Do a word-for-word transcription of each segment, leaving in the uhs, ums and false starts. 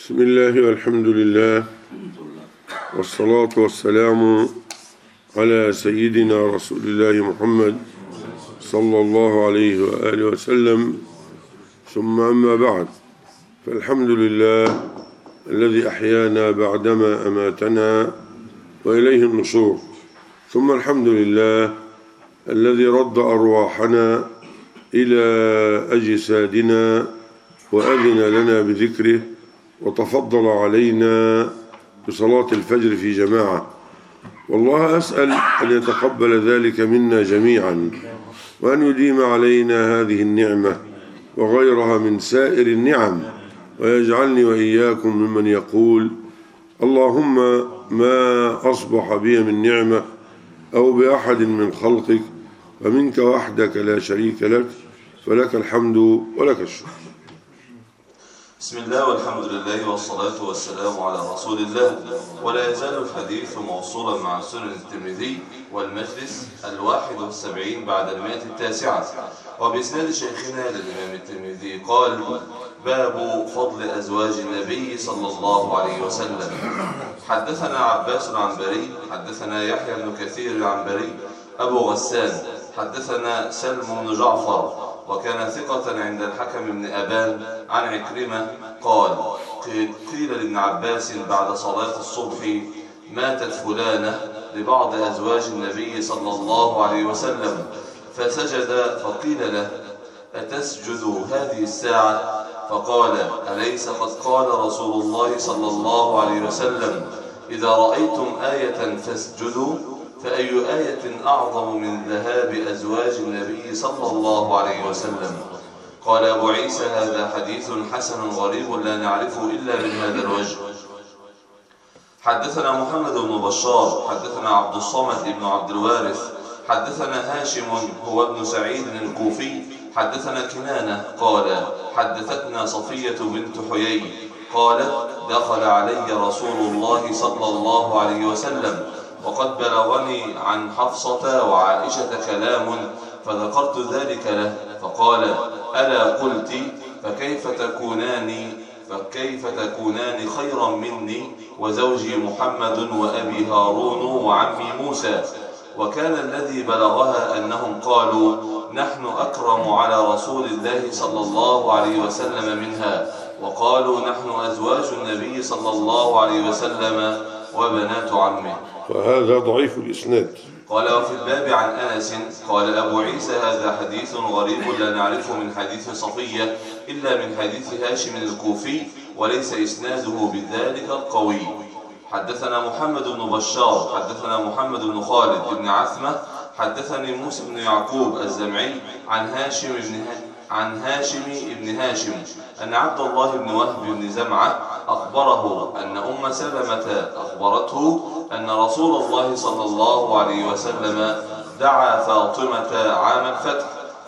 بسم الله والحمد لله والصلاة والسلام على سيدنا رسول الله محمد صلى الله عليه وآله وسلم، ثم أما بعد، فالحمد لله الذي أحيانا بعدما أماتنا وإليه النشور، ثم الحمد لله الذي رد أرواحنا إلى أجسادنا وأذن لنا بذكره وتفضل علينا بصلاة الفجر في جماعة. والله أسأل أن يتقبل ذلك منا جميعا، وأن يديم علينا هذه النعمة وغيرها من سائر النعم، ويجعلني وإياكم ممن يقول: اللهم ما أصبح بي من نعمة أو بأحد من خلقك ومنك وحدك لا شريك لك، فلك الحمد ولك الشكر. بسم الله والحمد لله والصلاة والسلام على رسول الله. ولا يزال الحديث موصولا مع سنن الترمذي والمجلس الواحد والسبعين بعد المائة التاسعة، وبإسناد شيخنا للإمام الترمذي قال: باب فضل أزواج النبي صلى الله عليه وسلم. حدثنا عباس العنبري حدثنا يحيى بن كثير العنبري أبو غسان حدثنا سلم بن جعفر وكان ثقة عند الحكم بن أبان عن عكرمة قال: قيل لابن عباس بعد صلاة الصبح: ماتت فلانة لبعض أزواج النبي صلى الله عليه وسلم، فسجد، فقيل له: أتسجد هذه الساعة؟ فقال: أليس قد قال رسول الله صلى الله عليه وسلم: إذا رأيتم آية فاسجدوا؟ فأي آية أعظم من ذهاب أزواج النبي صلى الله عليه وسلم؟ قال أبو عيسى: هذا حديث حسن غريب لا نعرفه إلا من هذا الوجه. حدثنا محمد بن بشار حدثنا عبد الصمد بن عبد الوارث حدثنا هاشم هو ابن سعيد الكوفي حدثنا كنانة قال: حدثتنا صفية بنت حيي قالت: دخل علي رسول الله صلى الله عليه وسلم وقد بلغني عن حفصة وعائشة كلام، فذكرت ذلك له، فقال: ألا قلت فكيف تكونان فكيف تكونان خيرا مني وزوجي محمد وأبي هارون وعمي موسى؟ وكان الذي بلغها أنهم قالوا: نحن أكرم على رسول الله صلى الله عليه وسلم منها، وقالوا: نحن أزواج النبي صلى الله عليه وسلم وبنات عمه. وهذا ضعيف الإسناد. قال: وفي الباب عن أنس قال أبو عيسى: هذا حديث غريب لا نعرفه من حديث صفية إلا من حديث هاشم الكوفي، وليس إسناده بذلك القوي. حدثنا محمد بن بشار حدثنا محمد بن خالد بن عثمة حدثني موسى بن يعقوب الزمعي عن هاشم بن عن هاشم بن هاشم أن عبد الله بن وهب بن زمعة أخبره أن أم سلمة أخبرته أن رسول الله صلى الله عليه وسلم دعا فاطمة عام الفتح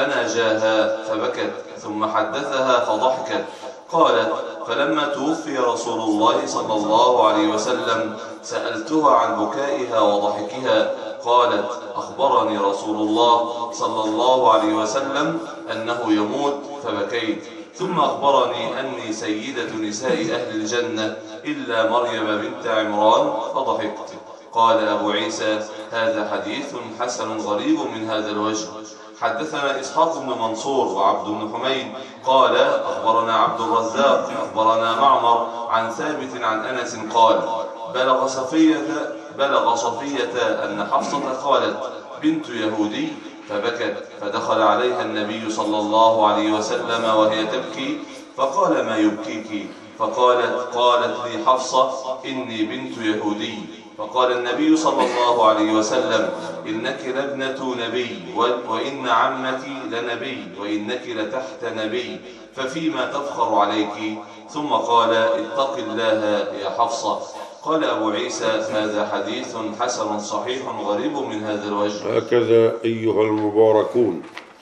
فناجاها فبكت، ثم حدثها فضحكت. قالت: فلما توفي رسول الله صلى الله عليه وسلم سألتها عن بكائها وضحكها، قالت: أخبرني رسول الله صلى الله عليه وسلم أنه يموت فبكيت، ثم أخبرني أني سيدة نساء أهل الجنة إلا مريم بنت عمران فضحكت. قال أبو عيسى: هذا حديث حسن غريب من هذا الوجه. حدثنا إسحاق بن منصور وعبد بن حميد قال: أخبرنا عبد الرزاق أخبرنا معمر عن ثابت عن أنس قال: بلغ صفية بلغ صفية أن حفصة قالت: بنت يهودي، فبكت، فدخل عليها النبي صلى الله عليه وسلم وهي تبكي، فقال: ما يبكيك؟ فقالت: قالت لي حفصة: إني بنت يهودي. فقال النبي صلى الله عليه وسلم: إنك لابنة نبي، وإن عمك لنبي، وإنك لتحت نبي، ففيما تفخر عليك؟ ثم قال: اتق الله يا حفصة. قال أبو عيسى: هذا حديث حسن صحيح غريب من هذا الوجه. هكذا أيها المباركون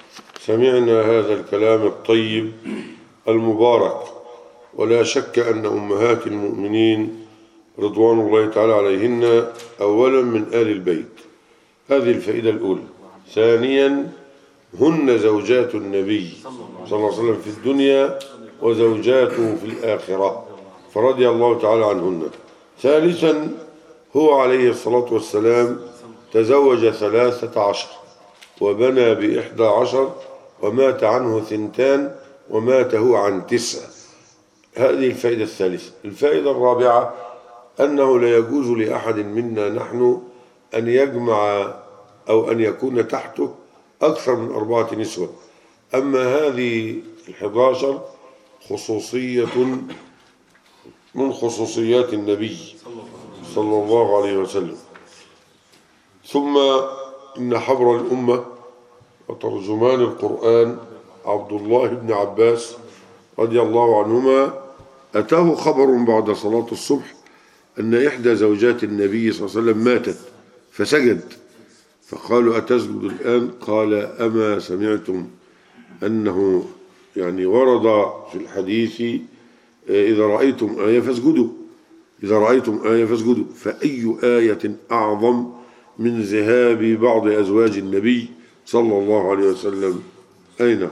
سمعنا هذا الكلام الطيب المبارك، ولا شك أن أمهات المؤمنين رضوان الله تعالى عليهن أولا من آل البيت، هذه الفائدة الأولى. ثانيا، هن زوجات النبي صلى الله عليه وسلم في الدنيا وزوجاته في الآخرة، فرضي الله تعالى عنهن. ثالثا هو عليه الصلاة والسلام تزوج ثلاثة عشر وبنى بإحدى عشر ومات عنه ثنتان ومات هو عن تسع. هذه الفائدة الثالثة. الفائدة الرابعة أنه لا يجوز لأحد منا نحن أن يجمع أو أن يكون تحته أكثر من أربعة نسوة. أما هذه الحداشر خصوصية من خصوصيات النبي صلى الله عليه وسلم. ثم إن حبر الأمة وترجمان القرآن عبد الله بن عباس رضي الله عنهما أتاه خبر بعد صلاة الصبح أن إحدى زوجات النبي صلى الله عليه وسلم ماتت فسجد، فقالوا أتسجد الآن؟ قال أما سمعتم أنه يعني ورد في الحديث إذا رأيتم آية فاسجدوا، إذا رأيتم آية فاسجدوا، فأي آية أعظم من ذهاب بعض أزواج النبي صلى الله عليه وسلم؟ أين؟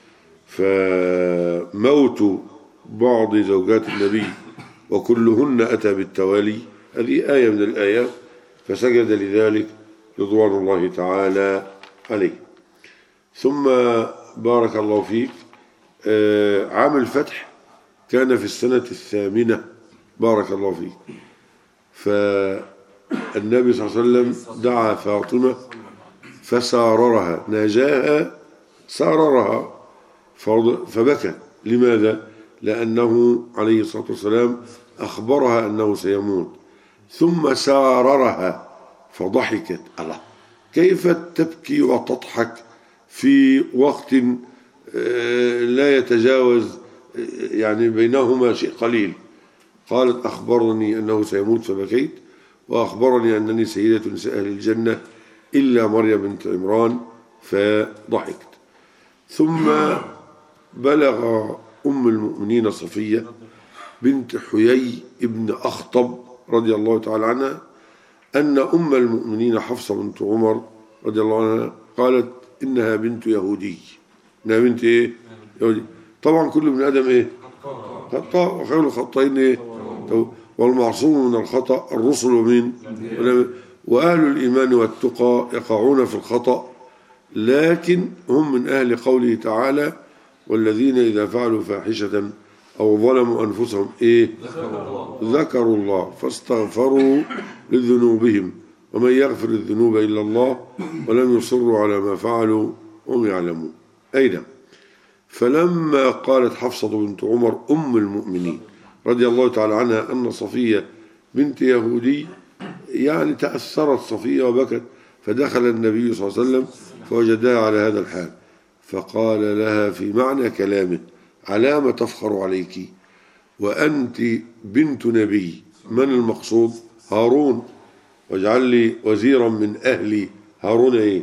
فموت بعض زوجات النبي وكلهن أتى بالتوالي هذه آية من الآيات، فسجد لذلك رضوان الله تعالى عليه. ثم بارك الله فيك عام الفتح كان في السنة الثامنة بارك الله فيك، فالنبي صلى الله عليه وسلم دعا فاطمة فساررها، ناجاها ساررها فبكت. لماذا؟ لأنه عليه الصلاة والسلام أخبرها أنه سيموت، ثم ساررها فضحكت. الله، كيف تبكي وتضحك في وقت لا يتجاوز يعني بينهما شيء قليل؟ قالت أخبرني أنه سيموت فبكيت، وأخبرني أنني سيدة نساء أهل الجنة إلا مريم بنت عمران فضحكت. ثم بلغ أم المؤمنين صفية بنت حيي ابن أخطب رضي الله تعالى عنها أن أم المؤمنين حفصة بنت عمر رضي الله عنها قالت إنها بنت يهودي. إنها بنت إيه؟ يهودي. طبعا كل ابن آدم إيه؟ خطأ، وخير الخطائين إيه؟ والمعصوم من الخطأ الرسل ومين؟ وأهل الإيمان والتقى يقعون في الخطأ، لكن هم من أهل قوله تعالى والذين إذا فعلوا فاحشة أو ظلموا أنفسهم إيه؟ ذكروا الله فاستغفروا لذنوبهم ومن يغفر الذنوب إلا الله ولم يصروا على ما فعلوا هم يعلمون. أين؟ فلما قالت حفصة بنت عمر أم المؤمنين رضي الله تعالى عنها أن صفية بنت يهودي، يعني تأثرت صفية وبكت، فدخل النبي صلى الله عليه وسلم فوجدها على هذا الحال، فقال لها في معنى كلامه على ما تفخر عليك وأنت بنت نبي؟ من المقصود؟ هارون، واجعل لي وزيرا من أهلي. هارون إيه؟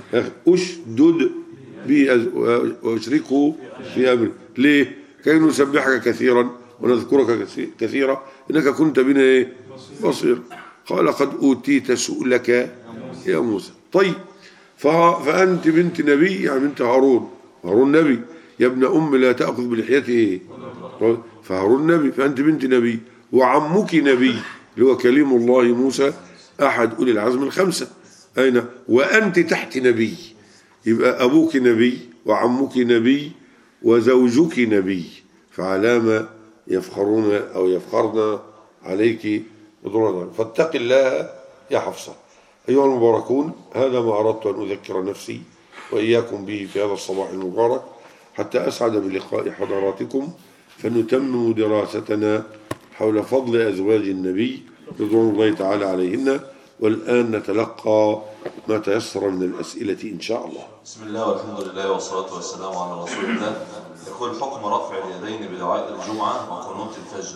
أشدد بي وأشركه في أمري. ليه؟ كي نسبحك كثيرا ونذكرك كثيرا إنك كنت بنا إيه؟ بصير. قال قد أوتيت سؤلك يا موسى. طيب، فأنت بنت نبي يعني بنت هارون، هارون نبي. يا ابن أم لا تأخذ بلحيته إيه؟ فهارون نبي، فأنت بنت نبي، وعمك نبي اللي هو كليم الله موسى أحد أولي العزم الخمسة. أين؟ وأنت تحت نبي، يبقى أبوك نبي وعمك نبي وزوجك نبي، فعلامة يفخرون أو يفخرن عليك بدون. فاتق الله يا حفصة. أيها المباركون، هذا ما أردت أن أذكر نفسي وإياكم به في هذا الصباح المبارك حتى أسعد بلقاء حضراتكم، فنتمم دراستنا حول فضل أزواج النبي رضوان الله تعالى عليهن. والآن نتلقى ما تيسر من الأسئلة إن شاء الله. بسم الله والحمد لله والصلاة والسلام على رسول الله. يقول حكم رفع اليدين بدعاء الجمعة وقنوت الفجر.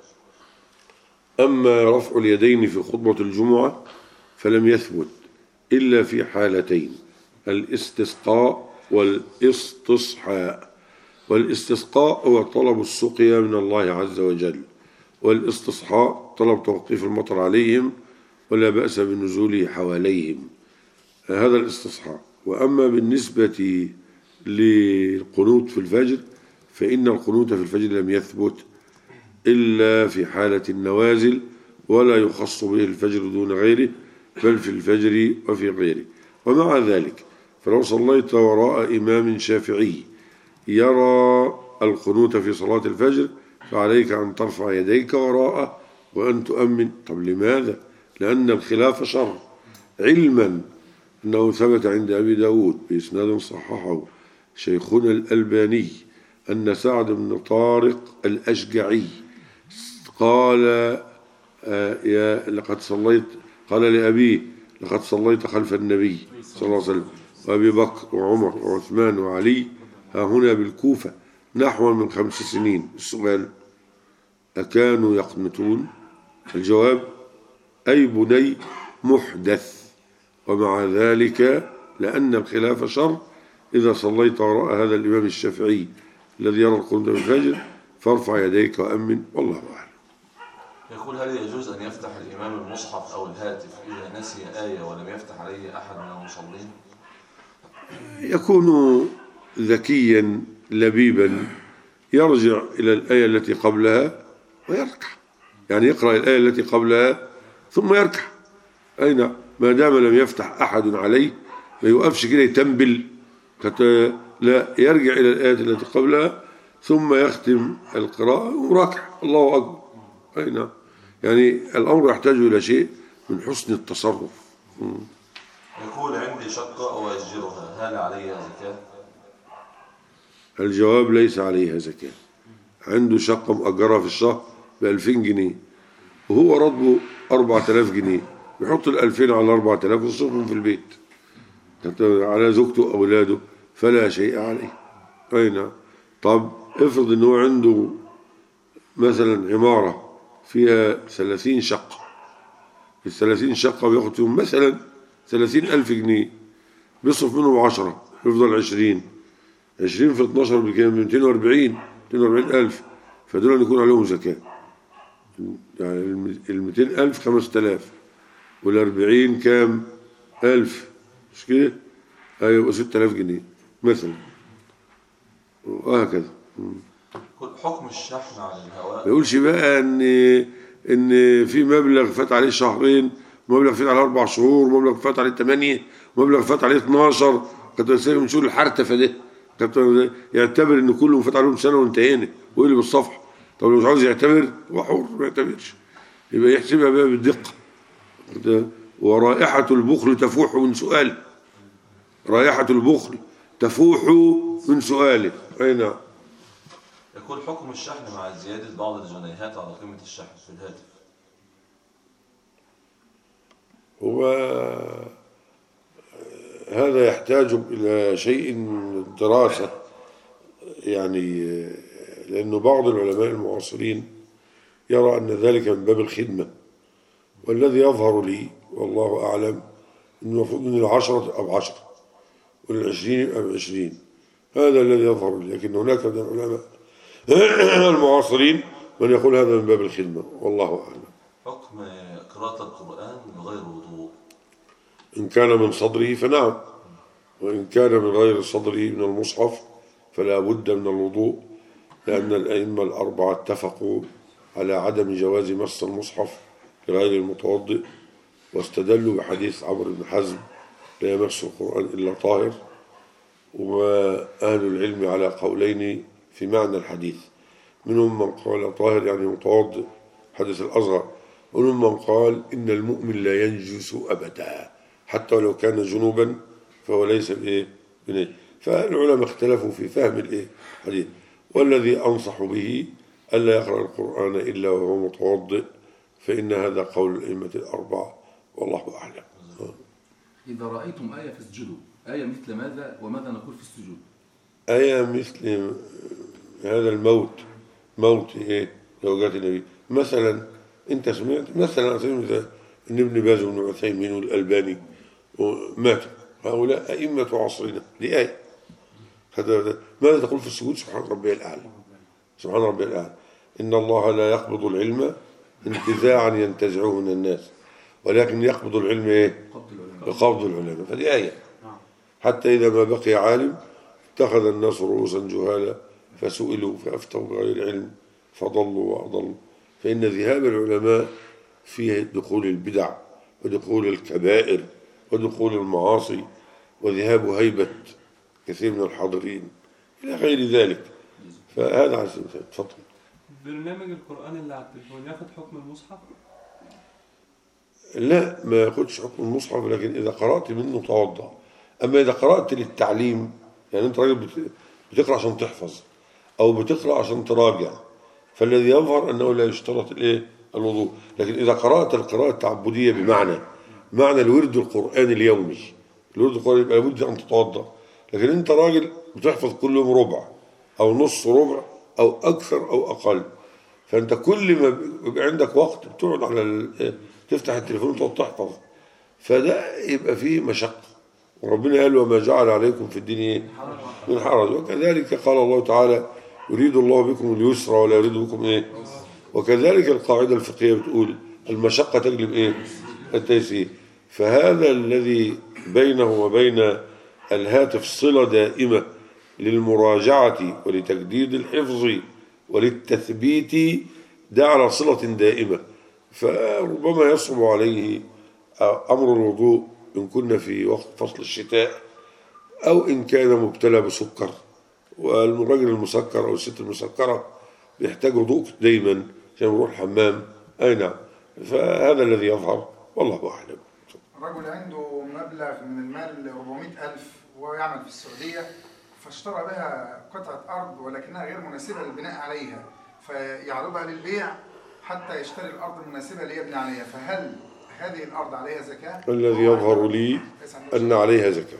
أما رفع اليدين في خطبة الجمعة فلم يثبت إلا في حالتين: الاستسقاء والاستصحاء. والاستسقاء هو طلب السقيا من الله عز وجل، والاستصحاء طلب توقيف المطر عليهم ولا بأس بنزوله حواليهم، هذا الاستصحاء. وأما بالنسبة للقنوت في الفجر فإن القنوت في الفجر لم يثبت إلا في حالة النوازل، ولا يخص به الفجر دون غيره، بل في الفجر وفي غيره. ومع ذلك فلو صليت وراء إمام شافعي يرى القنوت في صلاة الفجر فعليك أن ترفع يديك وراءه وأن تؤمن. طب لماذا؟ لأن الخلاف شر، علما أنه ثبت عند أبي داود بإسناد صححه شيخنا الألباني أن سعد بن طارق الأشجعي قال آه يا لقد صليت قال لأبيه لقد صليت خلف النبي صلى الله عليه وسلم وأبي بكر وعمر وعثمان وعلي ها هنا بالكوفة نحو من خمس سنين. السؤال: أكانوا يقنتون؟ الجواب: أي بني محدث. ومع ذلك لأن الخلاف شر، إذا صليت وراء هذا الإمام الشافعي الذي يرى القنوت بالفجر فارفع يديك وأمن، والله أعلم. يقول: هل يجوز أن يفتح الإمام المصحف أو الهاتف إذا نسي آية ولم يفتح عليه أحد من المصلين؟ يكون ذكيا لبيبا يرجع إلى الآية التي قبلها ويركع، يعني يقرأ الآية التي قبلها ثم يركع. أين ما دام لم يفتح أحد عليه ما يوقفش كده يتنبل، لا، يرجع إلى الآية التي قبلها ثم يختم القراءة وراكع الله أكبر. أين يعني الأمر يحتاج إلى شيء من حسن التصرف. يقول: عندي شقة أؤجرها، هل عليها زكاة؟ الجواب: ليس عليها زكاة. عنده شقة مؤجرة في الشهر بألفين جنيه وهو راتبه أربعة آلاف جنيه، يحط الألفين على أربعة آلاف ويصرفهم في البيت على زوجته وأولاده فلا شيء عليه. أين طب افرض أنه عنده مثلا عمارة فيها ثلاثين شقة، الثلاثين شقة بياخد فيهم مثلا ثلاثين ألف جنيه، بيصرف منهم عشرة يفضل عشرين، عشرين في اتناشر بكام؟ مئتين وأربعين مئتين وأربعين ألف، فدول يكون عليهم زكاة. يعني المئتين ألف خمسة آلاف والأربعين كام؟ ألف، مش كده؟ هيبقى ستة آلاف جنيه مثلا، وهكذا. حكم الشحن على الهواء. ما يقولش بقى ان ان في مبلغ فات عليه شهرين، ومبلغ فات عليه اربع شهور، ومبلغ فات عليه ثمانية، ومبلغ فات عليه اتناشر. كنت من شهور الحرتفه ده يعتبر ان كله فات عليهم سنه وانتهينا ويقلب الصفحه. طب لو مش عاوز يعتبر هو حر، ما يعتبرش، يبقى يحسبها بقى بالدقه. ورائحه البخل تفوح من سؤاله، رائحه البخل تفوح من سؤاله. اي نعم. يكون حكم الشحن مع زيادة بعض الجنيهات على قيمة الشحن في الهاتف. هو هذا يحتاج إلى شيء من الدراسة، يعني لأنه بعض العلماء المعاصرين يرى أن ذلك من باب الخدمة، والذي يظهر لي والله أعلم أن المفروض من العشرة أو عشرة والعشرين أو عشرين، هذا الذي يظهر لي. لكن هناك من العلماء المعاصرين من يقول هذا من باب الخدمة، والله أعلم. حكم قراءة القرآن بغير وضوء. إن كان من صدره فنعم، وإن كان من غير صدره من المصحف فلا بد من الوضوء، لأن الأئمة الأربعة اتفقوا على عدم جواز مس المصحف لغير المتوضئ، واستدلوا بحديث عمرو بن حزم: لا يمس القرآن إلا طاهر. وأهل العلم على قولين في معنى الحديث، منهم من قال طاهر يعني متوضئ حدث الأصغر، ومنهم من قال إن المؤمن لا ينجس أبدا حتى ولو كان جنوبا فهو ليس بإيه بنجس. فالعلماء اختلفوا في فهم الإيه حديث، والذي أنصح به ألا يقرأ القرآن إلا وهو متوضئ، فإن هذا قول الأئمة الأربعة والله أعلم. إذا رأيتم آية فاسجدوا، آية مثل ماذا وماذا نقول في السجود؟ آية مثل هذا الموت، موت إيه زوجات النبي مثلا. أنت سمعت مثلا سمعت أن ابن باز وابن عثيمين والألباني ماتوا، هؤلاء أئمة عصرنا، دي آية. ماذا تقول في السجود؟ سبحان ربي الأعلى، سبحان ربي الأعلى. إن الله لا يقبض العلم انتزاعا ينتزعه من الناس، ولكن يقبض العلم إيه؟ بقبض العلماء. فدي آية. حتى إذا ما بقي عالم اتخذ الناس رؤوسا جهالا فسئلوا فأفتوا بغير علم فضلوا وأضلوا. فإن ذهاب العلماء فيه دخول البدع ودخول الكبائر ودخول المعاصي وذهاب هيبة كثير من الحاضرين إلى غير ذلك. فهذا على سبيل المثال. تفضل. برنامج القرآن اللي على التليفون ياخد حكم المصحف؟ لا، ما ياخدش حكم المصحف، لكن إذا قرأت منه توضأ. أما إذا قرأت للتعليم، يعني أنت راجل بتقرأ عشان تحفظ أو بتقرأ عشان تراجع، فالذي يظهر أنه لا يشترط الإيه؟ الوضوء. لكن إذا قرأت القراءة التعبدية بمعنى معنى الورد القرآني اليومي، الورد القرآني يبقى لابد أن تتوضأ. لكن أنت راجل بتحفظ كل يوم ربع أو نص ربع أو أكثر أو أقل، فأنت كل ما بيبقى عندك وقت بتقعد على تفتح التليفون وتقعد تحفظ، فده يبقى فيه مشقة. وربنا قال وما جعل عليكم في الدين من حرج. وكذلك قال الله تعالى يريد الله بكم اليسر ولا يريد بكم إيه. وكذلك القاعدة الفقهية بتقول المشقة تجلب إيه؟ التيسير. فهذا الذي بينه وبين الهاتف صلة دائمة للمراجعة ولتجديد الحفظ وللتثبيت، ده على صلة دائمة. فربما يصعب عليه أمر الوضوء إن كنا في وقت فصل الشتاء، أو إن كان مبتلى بسكر، والراجل المسكر أو الست المسكرة بيحتاج وضوء دايما عشان يروح الحمام. أي نعم. فهذا الذي يظهر والله أعلم. رجل عنده مبلغ من المال أربعمائة ألف وهو يعمل في السعودية، فاشترى بها قطعة أرض ولكنها غير مناسبة للبناء عليها، فيعرضها للبيع حتى يشتري الأرض المناسبة ليبني عليها، فهل هذه الأرض عليها زكاة؟ الذي يظهر لي أن عليها زكاة،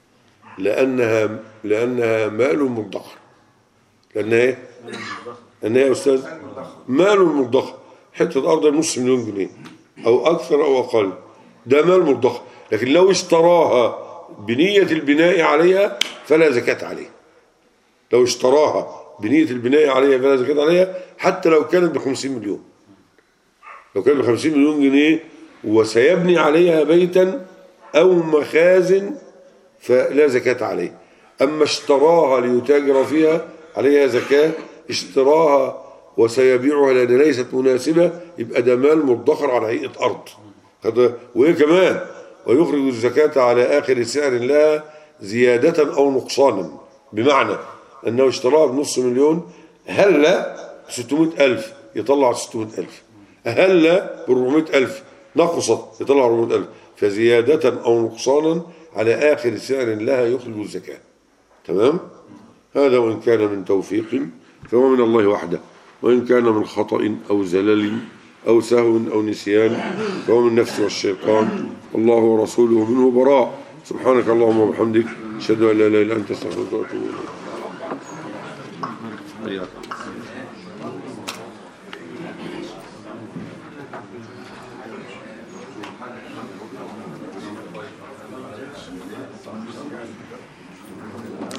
لأنها لأنها مال مدخر. لأنها إيه؟ لأنها يا أستاذ مال مدخر. حتة أرض نص مليون جنيه أو أكثر أو أقل، ده مال مدخر. لكن لو اشتراها بنية البناء عليها فلا زكاة عليه. لو اشتراها بنية البناء عليها فلا زكاة عليها، حتى لو كانت بخمسين مليون. لو كانت بخمسين مليون جنيه وسيبني عليها بيتا أو مخازن فلا زكاة عليه. أما اشتراها ليتاجر فيها عليها زكاة. اشتراها وسيبيعها لأن ليست مناسبة يبقى ده مال مدخر على هيئة أرض. وإيه كمان؟ ويخرج الزكاة على آخر سعر لها زيادة أو نقصانا، بمعنى أنه اشتراها بنص مليون، هلا ستمائة ألف يطلع ستمائة ألف، هلا بأربعمائة ألف نقصت يطلع أربعمائة ألف، فزيادة أو نقصانا على آخر سعر لها يخرج الزكاة. تمام؟ هذا وإن كان من توفيق فهو من الله وحده، وإن كان من خطأ أو زلل أو سهو أو نسيان فهو من نفسه والشيطان، الله ورسوله منه براء. سبحانك اللهم وبحمدك أشهد أن لا إله إلا أنت أستغفرك وأتوب إليك.